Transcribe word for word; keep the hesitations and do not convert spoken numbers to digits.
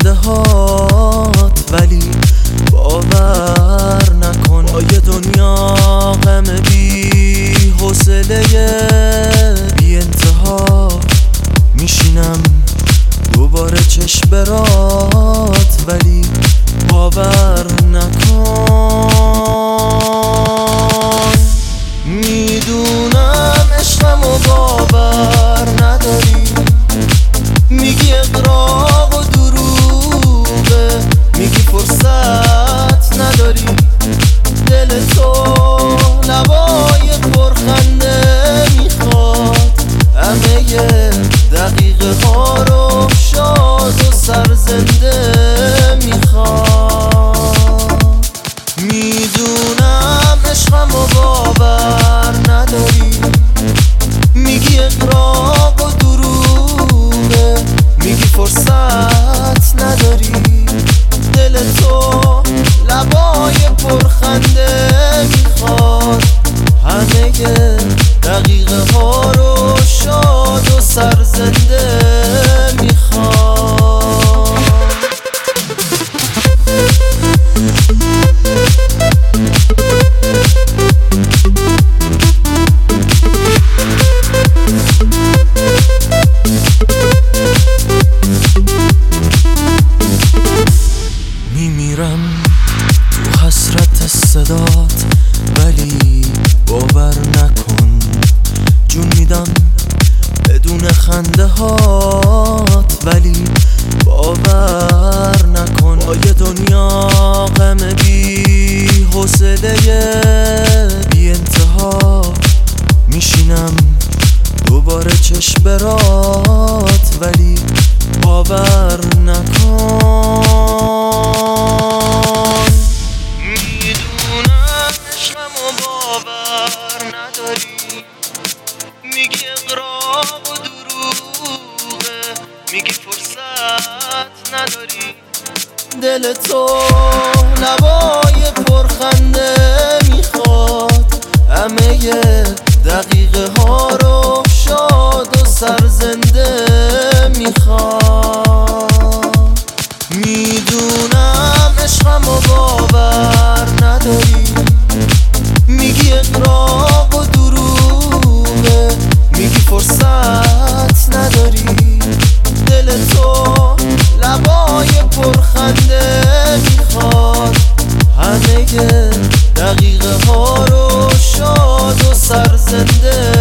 خنده هات، ولی باور نکن با یه دنیا غم بی حوصله بی انتها میشینم دوباره چشم برات، ولی باور نکن. میدونم عشقمو باور نداری، میگی اغراق و دروغه، میگی فرصت نداری. دل تو لبای پرخنده میخواد، همه دقیقه ها رو شاد و سرزنده میخواد. میدونم عشقمو باور نداری، میگی اغراق و دروغه، میگی فرصت نداری. دل تو لبای پرخنده میخواد، همه دقیقه ها رو شاد و سرزنده میخواد. میمیرم تو حسرت صدات، ولی باور نکن. جون میدم بدون خنده هات، ولی باور نکن. با یه دنیا غم بی حوصله بی انتها میشینم دوباره چشم برات، ولی باور نکن. میدونم عشقمو باور نداری، میگی اغراق و دروغه، میگی فرصت نداری. دل تو لبای پرخنده میخواد، همه دقیقه ها رو شاد و سرزنده میخواد. میدونم عشقمو باور نداری، میگی اغراق و دروغه، میگی فرصت نداری. دل تو لبای پرخنده میخواد، همه دقیقه ها رو شاد و سرزنده